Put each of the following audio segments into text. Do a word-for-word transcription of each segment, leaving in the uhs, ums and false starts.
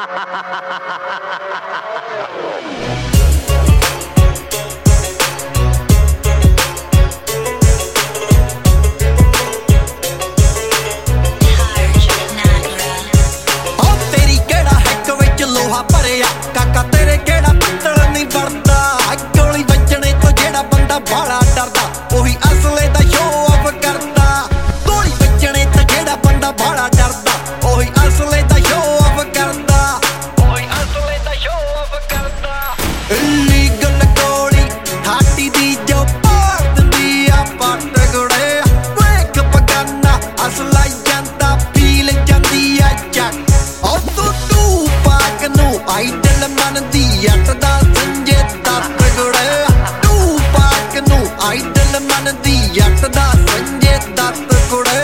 ਕਾਕਾ ਤੇਰੇ ਕਿਹੜਾ ਪਿੱਤਲ ਨਹੀਂ ਵੜਦਾ, ਗੋਲੀ ਵੱਜਣੇ ਤੋਂ ਜਿਹੜਾ ਬੰਦਾ ਬਾਲਾ ਡਰਦਾ ਉਹੀ ਅਸਲੇ ਦਾ ਸ਼ੋਅ ਆਫ ਕਰਦਾ। ਗੋਲੀ ਵੱਜਣੇ ਤੋਂ ਜਿਹੜਾ ਬੰਦਾ ਬਾਲਾ ਡਰਦਾ ਉਹੀ ਅਸਲੇ ਦਾ ਸ਼ੋਅ ਆਫ ਕਰਦਾ, ਉਹੀ ਅਸਲੇ ਦਾ ਸ਼ੋਅ ਆਫ ਕਰਦਾ। ਇਲੀਗਲ ਗੋਲੀ ਹਾਟੀ ਦੀ ਜੋ ਪਾੜ ਦਿੰਦੀ ਆ ਪੱਟ ਗੁੜੇ, ਵੇਖ ਬਗਾਨਾ ਅਸਲਾ ਜਾਂਦਾ ਪੀਲ ਜਾਂਦੀ ਆ ਚੱਕ। ਉਹ ਤੂੰ ਤੂੰ ਪਾਕ ਨੂੰ ਆਈਡਲ ਮੰਨਦੀ ਅੱਟ ਦਾ ਸੰਜੇ ਦੱਤ ਗੁੜੇ, ਤੂੰ ਪਾਕ ਨੂੰ ਆਈਡਲ ਮੰਨਦੀ ਅੱਟ ਦਾ ਸੰਜੇ ਦੱਤ ਗੁੜੇ।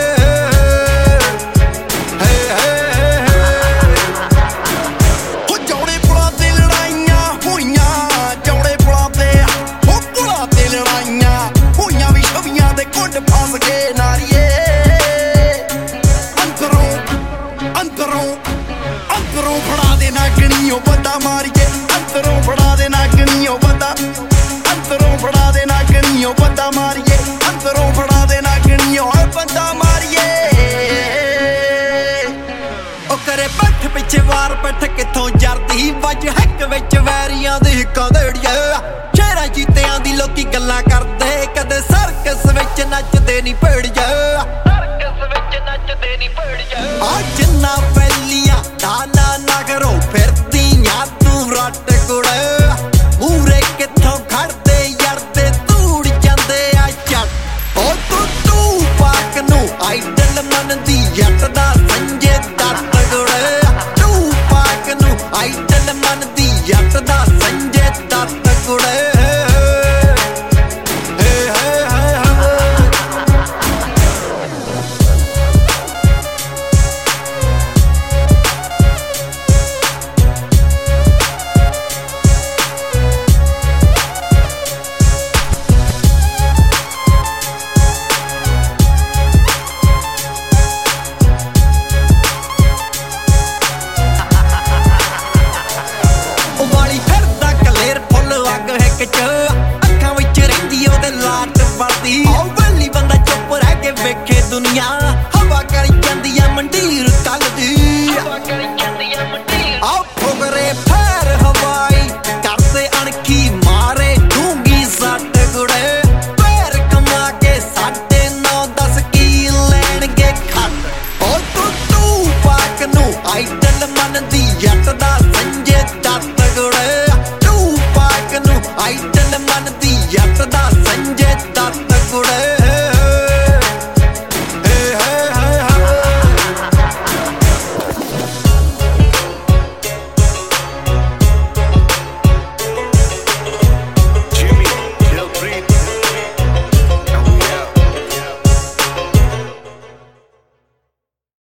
ਫਸ ਗਏ ਨਾਰੀਏ ਅੰਦਰੋਂ ਅੰਦਰੋਂ ਅੰਦਰੋਂ ਫੜਾ ਦੇ ਨਾਗਣੀਓ ਬੰਦਾ ਮਾਰੀਏ, ਅੰਦਰੋਂ ਫੜਾ ਦੇ ਨਾਗਣੀਓ ਬੰਦਾ, ਅੰਦਰੋਂ ਫੜਾ ਦੇ ਨਾਗਣੀਓ ਬੰਦਾ ਮਾਰੀਏ, ਅੰਦਰੋਂ ਫੜਾ ਦੇ ਨਾਗਣੀਓ ਬੰਦਾ ਮਾਰੀਏ। ਉਹ ਕਰੇ ਪੱਠ ਪਿੱਛੇ ਵਾਰ ਪੱਠ ਕਿੱਥੋਂ ਜਰਦੀ ਵੱਜ ਹੱਕ ਵਿੱਚ ਵੈਰੀਆਂ ਦੇ ਹਿੱਕਾਂ ਦੇੜੀਏ। ਸ਼ਹਿਰਾਂ ਜੀਤਿਆਂ ਦੀ ਲੋਕੀ ਗੱਲਾਂ ਕਰਦੇ, ਕਦੇ ਸਰਕਸ ਵਿੱਚ ਨੱਚਦੇ ਨੀ ਭੇੜੀਏ, ਸਰਕਸ ਵਿੱਚ ਨੱਚਦੇ ਨੀ ਭੇੜੀਏ। ਆ ਜਿੰਨਾ ਪਹਿਲੀਆਂ ਦਾ